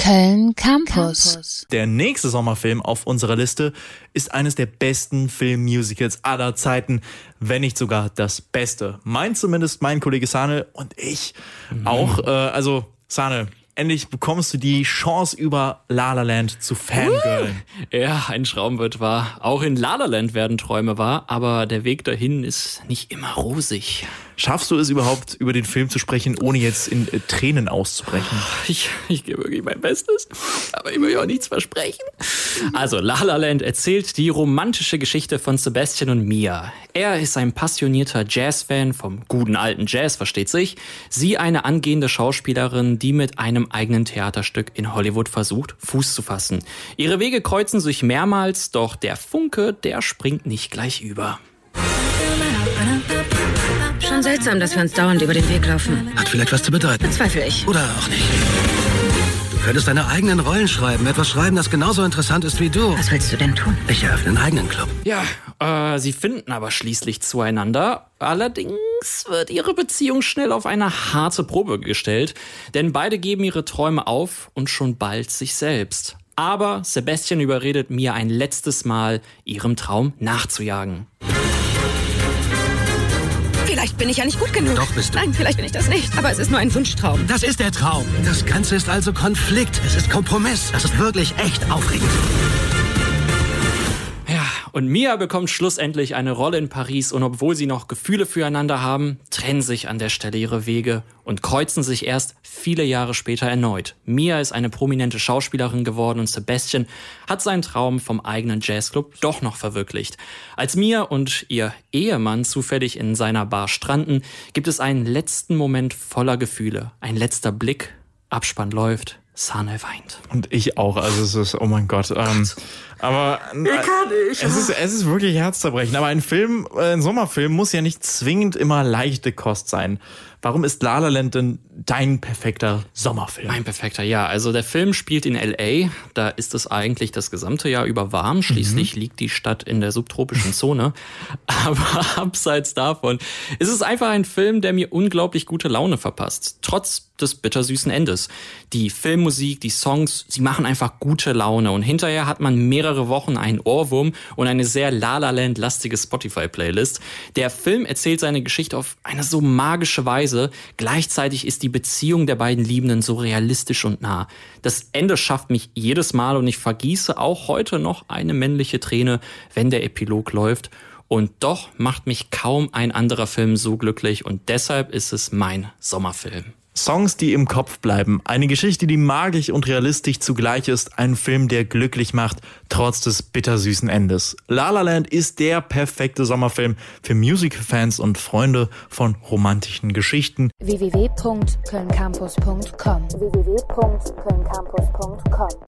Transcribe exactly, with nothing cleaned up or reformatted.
Köln Campus. Der nächste Sommerfilm auf unserer Liste ist eines der besten Filmmusicals aller Zeiten, wenn nicht sogar das Beste. Meint zumindest mein Kollege Sane und ich mhm. auch. Äh, also Sane, endlich bekommst du die Chance, über La La Land zu fangirlen. Ja, ein Traum wird wahr. Auch in La La Land werden Träume wahr, aber der Weg dahin ist nicht immer rosig. Schaffst du es überhaupt, über den Film zu sprechen, ohne jetzt in äh, Tränen auszubrechen? Ich, ich gebe wirklich mein Bestes, aber ich will ja auch nichts versprechen. Also, La La Land erzählt die romantische Geschichte von Sebastian und Mia. Er ist ein passionierter Jazzfan vom guten alten Jazz, versteht sich. Sie eine angehende Schauspielerin, die mit einem eigenen Theaterstück in Hollywood versucht, Fuß zu fassen. Ihre Wege kreuzen sich mehrmals, doch der Funke, der springt nicht gleich über. Schon seltsam, dass wir uns dauernd über den Weg laufen. Hat vielleicht was zu bedeuten. Bezweifle ich. Oder auch nicht. Du könntest deine eigenen Rollen schreiben. Etwas schreiben, das genauso interessant ist wie du. Was willst du denn tun? Ich eröffne einen eigenen Club. Ja, äh, sie finden aber schließlich zueinander. Allerdings wird ihre Beziehung schnell auf eine harte Probe gestellt. Denn beide geben ihre Träume auf und schon bald sich selbst. Aber Sebastian überredet Mia ein letztes Mal, ihrem Traum nachzujagen. Vielleicht bin ich ja nicht gut genug. Doch bist du. Nein, vielleicht bin ich das nicht. Aber es ist nur ein Wunschtraum. Das ist der Traum. Das Ganze ist also Konflikt. Es ist Kompromiss. Das ist wirklich echt aufregend. Ja, und Mia bekommt schlussendlich eine Rolle in Paris und obwohl sie noch Gefühle füreinander haben, trennen sich an der Stelle ihre Wege und kreuzen sich erst viele Jahre später erneut. Mia ist eine prominente Schauspielerin geworden und Sebastian hat seinen Traum vom eigenen Jazzclub doch noch verwirklicht. Als Mia und ihr Ehemann zufällig in seiner Bar stranden, gibt es einen letzten Moment voller Gefühle. Ein letzter Blick, Abspann läuft, Sane weint. Und ich auch, also es ist, oh mein Gott. Ähm, aber äh, es ist, es ist wirklich herzzerbrechend. Aber ein Film, ein Sommerfilm muss ja nicht zwingend immer leichte Kost sein. Warum ist La La Land denn dein perfekter Sommerfilm? Mein perfekter, ja. Also der Film spielt in L A. Da ist es eigentlich das gesamte Jahr über warm. Schließlich mhm. liegt die Stadt in der subtropischen Zone. Aber abseits davon ist es einfach ein Film, der mir unglaublich gute Laune verpasst. Trotz des bittersüßen Endes. Die Filmmusik, die Songs, sie machen einfach gute Laune. Und hinterher hat man mehrere Wochen einen Ohrwurm und eine sehr La La Land-lastige Spotify-Playlist. Der Film erzählt seine Geschichte auf eine so magische Weise. Gleichzeitig ist die Beziehung der beiden Liebenden so realistisch und nah. Das Ende schafft mich jedes Mal und ich vergieße auch heute noch eine männliche Träne, wenn der Epilog läuft. Und doch macht mich kaum ein anderer Film so glücklich und deshalb ist es mein Sommerfilm. Songs, die im Kopf bleiben. Eine Geschichte, die magisch und realistisch zugleich ist. Ein Film, der glücklich macht, trotz des bittersüßen Endes. La La Land ist der perfekte Sommerfilm für Musical-Fans und Freunde von romantischen Geschichten. w w w punkt köln campus punkt com w w w punkt köln campus punkt com